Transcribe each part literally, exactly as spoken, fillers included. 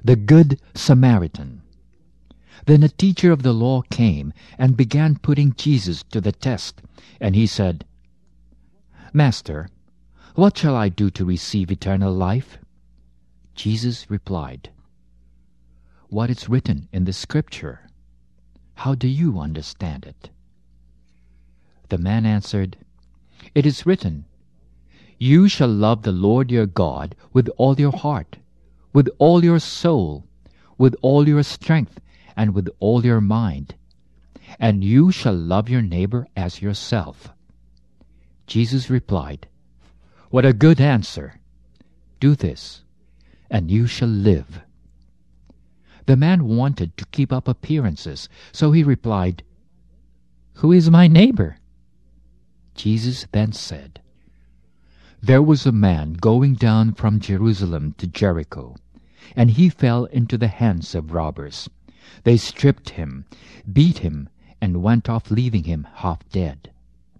The Good Samaritan. Then a teacher of the law came and began putting Jesus to the test, and he said, "Master, what shall I do to receive eternal life?" Jesus replied, "What is written in the Scripture? How do you understand it?" The man answered, "It is written, 'You shall love the Lord your God with all your heart, with all your soul, with all your strength, and with all your mind, and you shall love your neighbor as yourself.'" Jesus replied, "What a good answer! Do this, and you shall live." The man wanted to keep up appearances, so he replied, "Who is my neighbor?" Jesus then said, "There was a man going down from Jerusalem to Jericho, and he fell into the hands of robbers. They stripped him, beat him, and went off, leaving him half dead.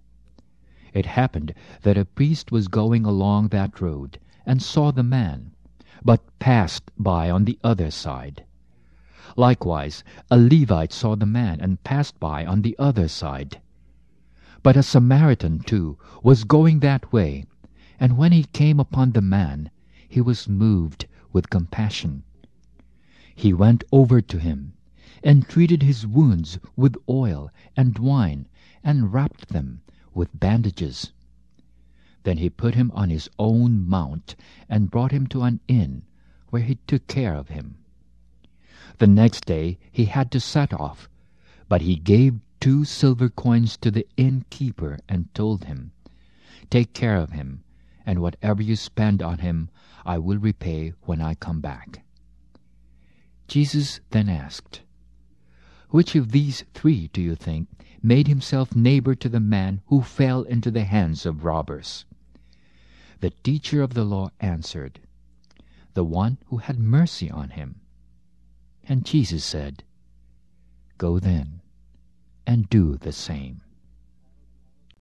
It happened that a priest was going along that road and saw the man, but passed by on the other side. Likewise, a Levite saw the man and passed by on the other side. But a Samaritan too was going that way, and when he came upon the man, he was moved with compassion. He went over to him, and treated his wounds with oil and wine, and wrapped them with bandages. Then he put him on his own mount, and brought him to an inn, where he took care of him. The next day he had to set off, but he gave two silver coins to the innkeeper, and told him, "Take care of him, and whatever you spend on him I will repay when I come back." Jesus then asked, "Which of these three, do you think, made himself neighbor to the man who fell into the hands of robbers?" The teacher of the law answered, "The one who had mercy on him." And Jesus said, "Go then, and do the same."